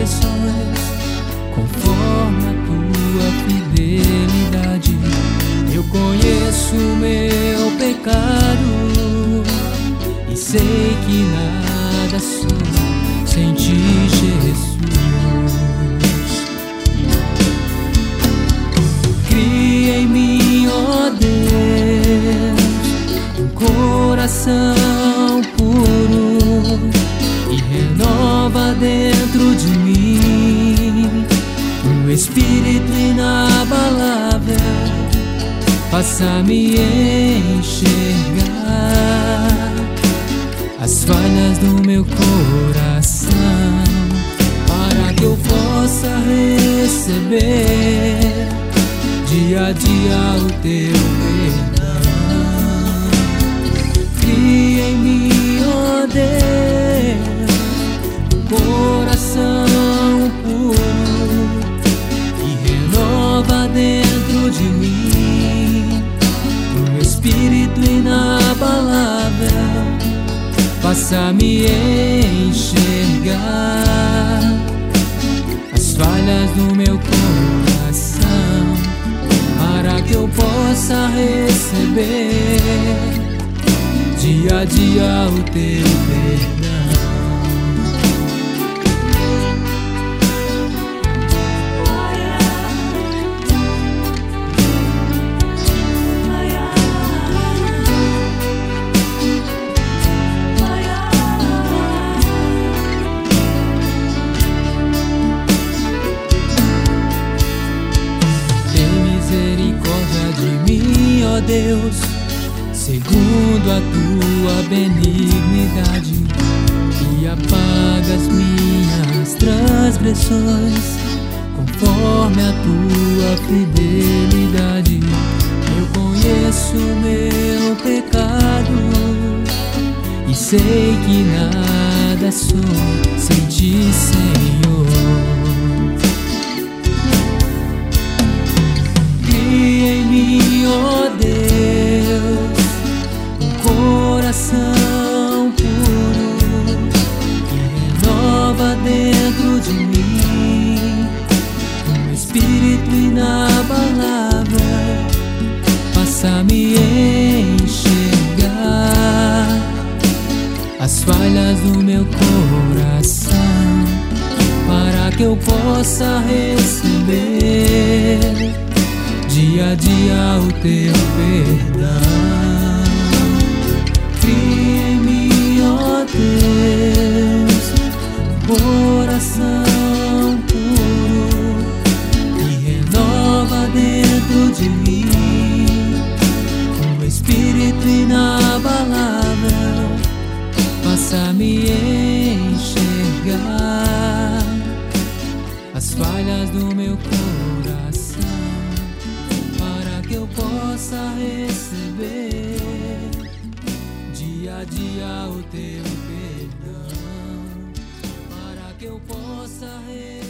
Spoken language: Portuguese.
transgressões, conforme a tua fidelidade. Eu conheço o meu pecado e sei que nada sou sem ti, Jesus. Cria em mim, ó Deus, um coração puro e renova dentro de mim um espírito inabalável. Faça-me enxergar as falhas do meu coração, para que eu possa receber dia a dia o teu perdão. Cria em mim, ó Deus, um coração puro e renova dentro de mim um espírito inabalável. Faça-me enxergar as falhas do meu coração, para que eu possa receber dia a dia o teu perdão. Ó Deus, segundo a tua benignidade, e apaga as minhas transgressões, conforme a tua fidelidade. Eu conheço o meu pecado e sei que nada sou sem ti, Senhor. Cria em mim, ó Deus, um coração puro que renova dentro de mim um espírito inabalável. Faça-me enxergar as falhas do meu coração, para que eu possa receber dia a dia o teu perdão. Cria em mim, ó Deus, um coração puro e renova dentro de mim um espírito inabalável. Faça-me enxergar as falhas do meu coração, que eu possa receber dia a dia o teu perdão, para que eu possa receber